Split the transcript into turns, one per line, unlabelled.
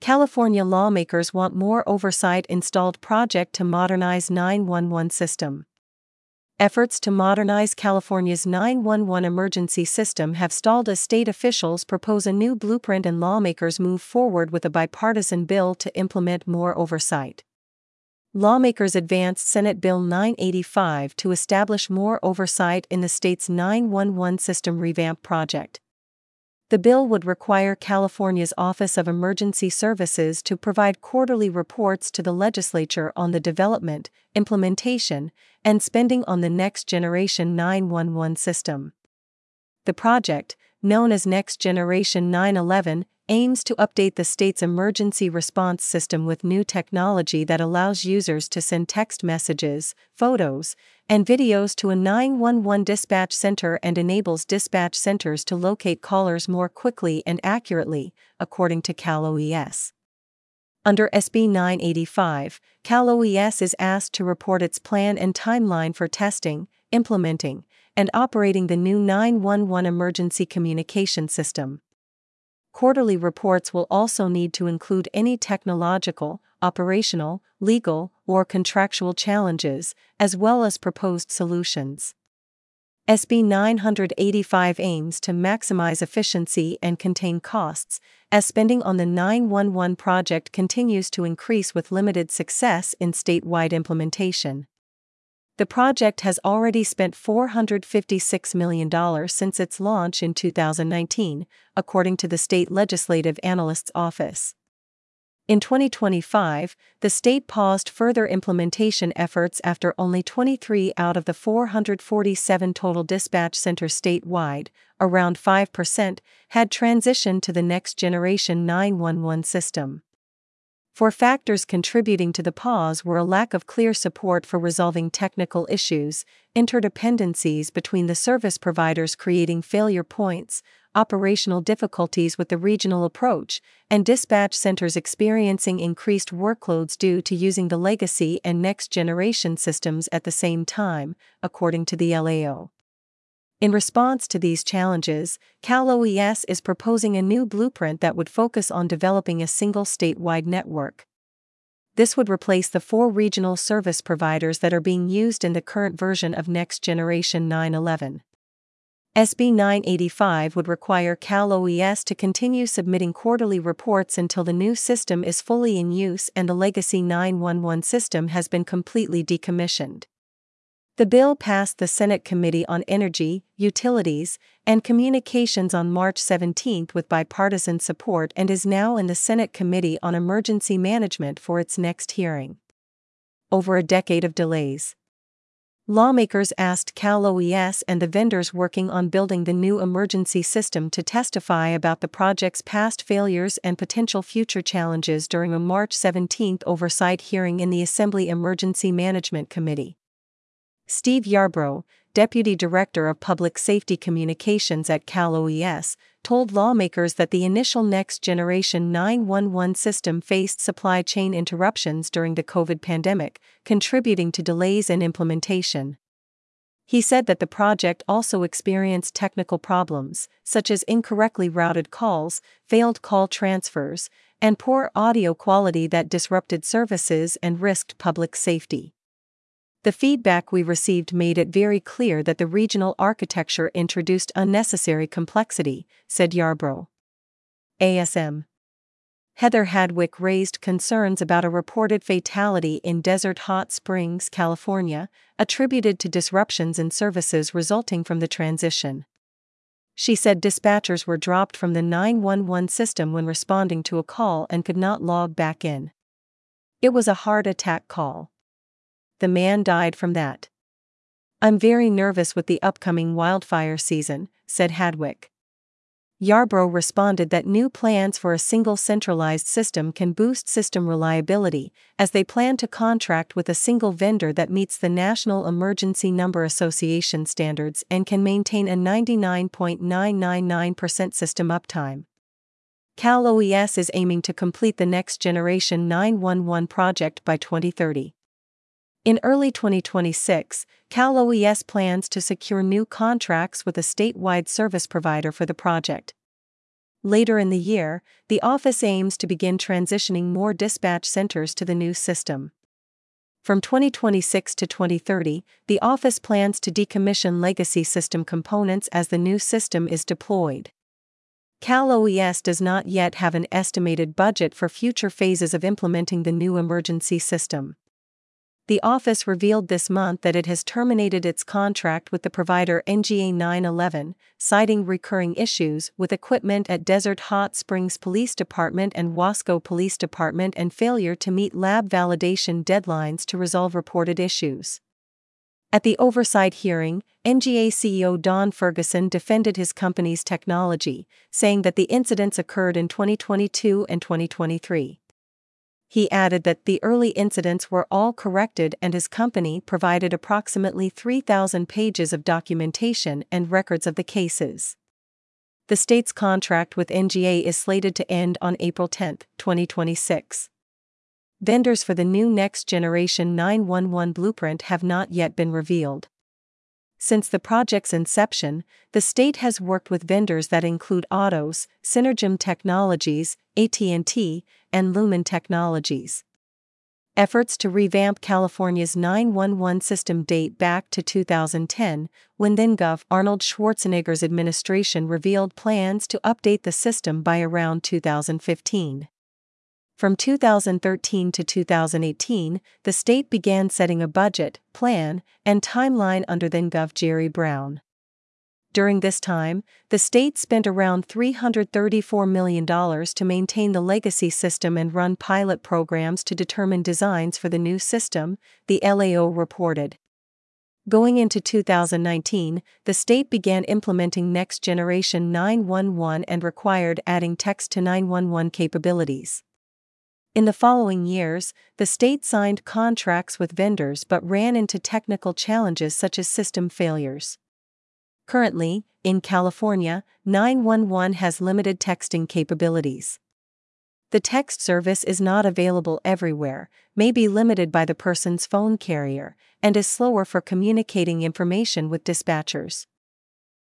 California lawmakers want more oversight installed project to modernize 911 system. Efforts to modernize California's 911 emergency system have stalled as state officials propose a new blueprint and lawmakers move forward with a bipartisan bill to implement more oversight. Lawmakers advanced Senate Bill 985 to establish more oversight in the state's 911 system revamp project. The bill would require California's Office of Emergency Services to provide quarterly reports to the legislature on the development, implementation, and spending on the Next Generation 911 system. The project, known as Next Generation 911, aims to update the state's emergency response system with new technology that allows users to send text messages, photos, and videos to a 911 dispatch center and enables dispatch centers to locate callers more quickly and accurately, according to Cal OES. Under SB 985, Cal OES is asked to report its plan and timeline for testing, implementing, and operating the new 911 emergency communication system. Quarterly reports will also need to include any technological, operational, legal, or contractual challenges, as well as proposed solutions. SB 985 aims to maximize efficiency and contain costs, as spending on the 911 project continues to increase with limited success in statewide implementation. The project has already spent $456 million since its launch in 2019, according to the State Legislative Analyst's Office. In 2025, the state paused further implementation efforts after only 23 out of the 447 total dispatch centers statewide, around 5%, had transitioned to the Next Generation 911 system. Four factors contributing to the pause were a lack of clear support for resolving technical issues, interdependencies between the service providers creating failure points, operational difficulties with the regional approach, and dispatch centers experiencing increased workloads due to using the legacy and next-generation systems at the same time, according to the LAO. In response to these challenges, Cal OES is proposing a new blueprint that would focus on developing a single statewide network. This would replace the 4 regional service providers that are being used in the current version of Next Generation 911. SB 985 would require Cal OES to continue submitting quarterly reports until the new system is fully in use and the legacy 911 system has been completely decommissioned. The bill passed the Senate Committee on Energy, Utilities, and Communications on March 17 with bipartisan support and is now in the Senate Committee on Emergency Management for its next hearing. Over a decade of delays. Lawmakers asked Cal OES and the vendors working on building the new emergency system to testify about the project's past failures and potential future challenges during a March 17 oversight hearing in the Assembly Emergency Management Committee. Steve Yarbrough, Deputy Director of Public Safety Communications at Cal OES, told lawmakers that the initial Next Generation 911 system faced supply chain interruptions during the COVID pandemic, contributing to delays in implementation. He said that the project also experienced technical problems, such as incorrectly routed calls, failed call transfers, and poor audio quality that disrupted services and risked public safety. The feedback we received made it very clear that the regional architecture introduced unnecessary complexity, said Yarbrough. ASM. Heather Hadwick raised concerns about a reported fatality in Desert Hot Springs, California, attributed to disruptions in services resulting from the transition. She said dispatchers were dropped from the 911 system when responding to a call and could not log back in. It was a heart attack call. The man died from that. I'm very nervous with the upcoming wildfire season, said Hadwick. Yarbrough responded that new plans for a single centralized system can boost system reliability, as they plan to contract with a single vendor that meets the National Emergency Number Association standards and can maintain a 99.999% system uptime. Cal OES is aiming to complete the Next Generation 911 project by 2030. In early 2026, Cal OES plans to secure new contracts with a statewide service provider for the project. Later in the year, the office aims to begin transitioning more dispatch centers to the new system. From 2026 to 2030, the office plans to decommission legacy system components as the new system is deployed. Cal OES does not yet have an estimated budget for future phases of implementing the new emergency system. The office revealed this month that it has terminated its contract with the provider NGA 911, citing recurring issues with equipment at Desert Hot Springs Police Department and Wasco Police Department and failure to meet lab validation deadlines to resolve reported issues. At the oversight hearing, NGA CEO Don Ferguson defended his company's technology, saying that the incidents occurred in 2022 and 2023. He added that the early incidents were all corrected and his company provided approximately 3,000 pages of documentation and records of the cases. The state's contract with NGA is slated to end on April 10, 2026. Vendors for the new next-generation 911 blueprint have not yet been revealed. Since the project's inception, the state has worked with vendors that include Atos, Synergem Technologies, AT&T, and Lumen Technologies. Efforts to revamp California's 911 system date back to 2010, when then-Gov Arnold Schwarzenegger's administration revealed plans to update the system by around 2015. From 2013 to 2018, the state began setting a budget, plan, and timeline under then-Gov Jerry Brown. During this time, the state spent around $334 million to maintain the legacy system and run pilot programs to determine designs for the new system, the LAO reported. Going into 2019, the state began implementing next-generation 911 and required adding text-to-911 capabilities. In the following years, the state signed contracts with vendors but ran into technical challenges such as system failures. Currently, in California, 911 has limited texting capabilities. The text service is not available everywhere, may be limited by the person's phone carrier, and is slower for communicating information with dispatchers.